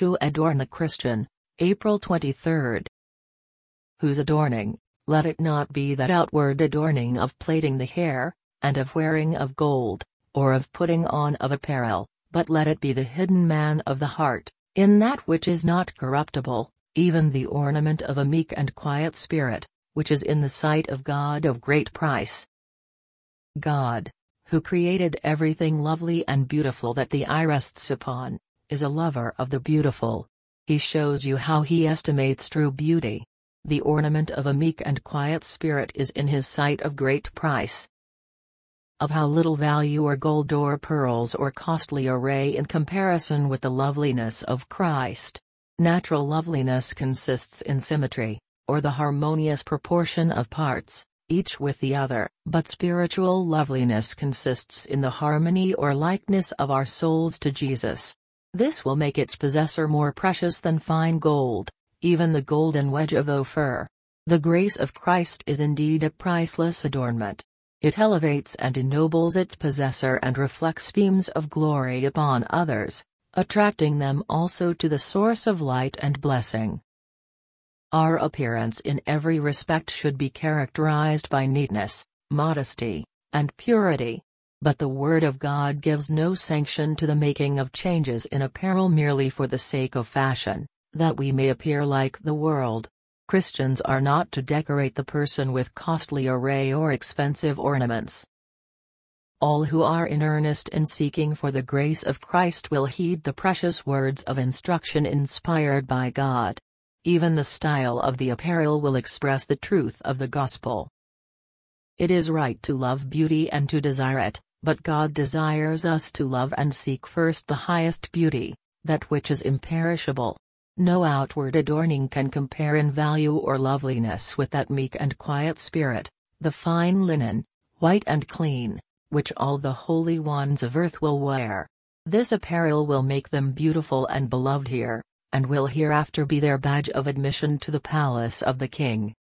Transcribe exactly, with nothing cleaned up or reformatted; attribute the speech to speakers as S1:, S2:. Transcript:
S1: to adorn the Christian, April twenty-third. Whose adorning? Let it not be that outward adorning of plaiting the hair, and of wearing of gold, or of putting on of apparel, but let it be the hidden man of the heart, in that which is not corruptible, even the ornament of a meek and quiet spirit, which is in the sight of God of great price. God, who created everything lovely and beautiful that the eye rests upon, is a lover of the beautiful. He shows you how he estimates true beauty. The ornament of a meek and quiet spirit is in his sight of great price. Of how little value are gold or pearls or costly array in comparison with the loveliness of Christ. Natural loveliness consists in symmetry, or the harmonious proportion of parts, each with the other, but spiritual loveliness consists in the harmony or likeness of our souls to Jesus. This will make its possessor more precious than fine gold, even the golden wedge of Ophir. The grace of Christ is indeed a priceless adornment. It elevates and ennobles its possessor and reflects beams of glory upon others, attracting them also to the source of light and blessing. Our appearance in every respect should be characterized by neatness, modesty, and purity. But the Word of God gives no sanction to the making of changes in apparel merely for the sake of fashion, that we may appear like the world. Christians are not to decorate the person with costly array or expensive ornaments. All who are in earnest in seeking for the grace of Christ will heed the precious words of instruction inspired by God. Even the style of the apparel will express the truth of the gospel. It is right to love beauty and to desire it, but God desires us to love and seek first the highest beauty, that which is imperishable. No outward adorning can compare in value or loveliness with that meek and quiet spirit, the fine linen, white and clean, which all the holy ones of earth will wear. This apparel will make them beautiful and beloved here, and will hereafter be their badge of admission to the palace of the King.